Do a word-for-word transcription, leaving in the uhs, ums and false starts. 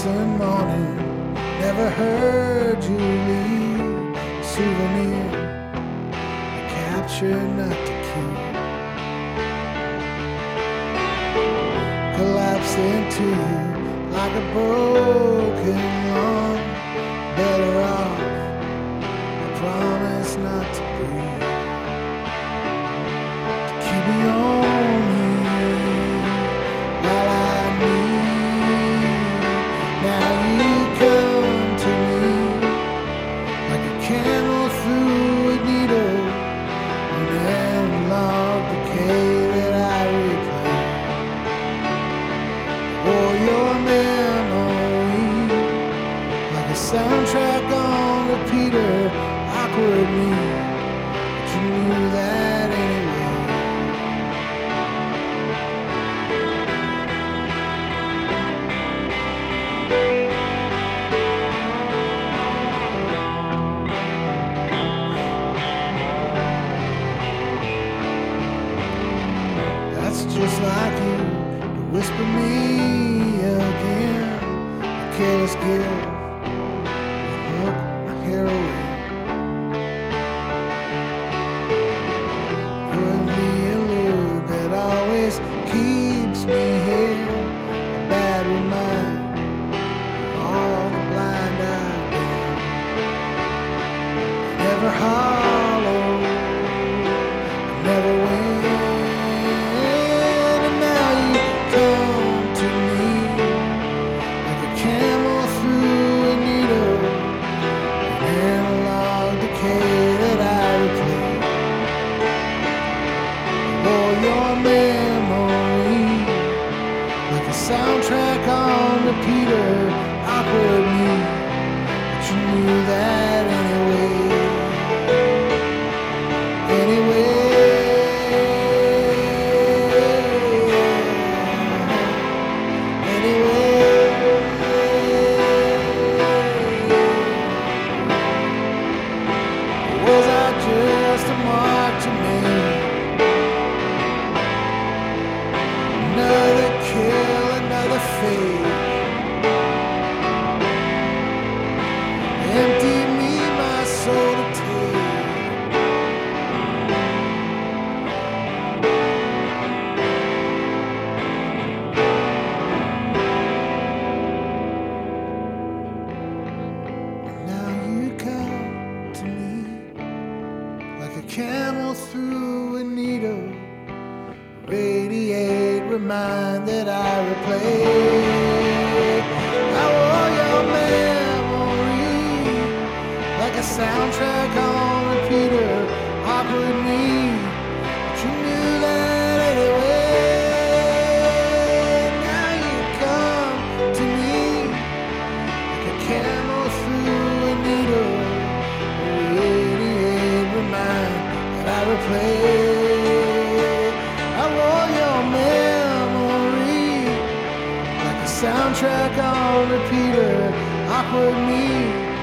and morning, never heard you leave. Souvenir, a capture not to keep. Collapsed into you like a broken lung. Better off, I promise not to breathe. To keep me only while I need. Now you come to me like a camel through a needle, an analog decay that I replay. Or your memory like a soundtrack on repeater, awkward me, but you knew that anyway. That's just like you to whisper me again, a careless gift, a hook, a heroin. You're the allure that always keeps me here, a bad reminder of all the blind I've been. Never hollow, never win. And now you come to me like a camel through a needle, an analog decay that I replay. Or your memory like a soundtrack on repeater, awkward me, but you knew that anyway. Anyway. Was I just a mark to me? Another kill, another fate. Empty me, my soul to take. Now you come to me like a camel through a needle, radiate, remind that I replay. I wore your memory like a soundtrack on repeater, awkward me, but you knew that anyway. Now you come to me like a camel through a needle, radiate, remind that I replay. I wore your memory like a soundtrack on repeater, awkward me,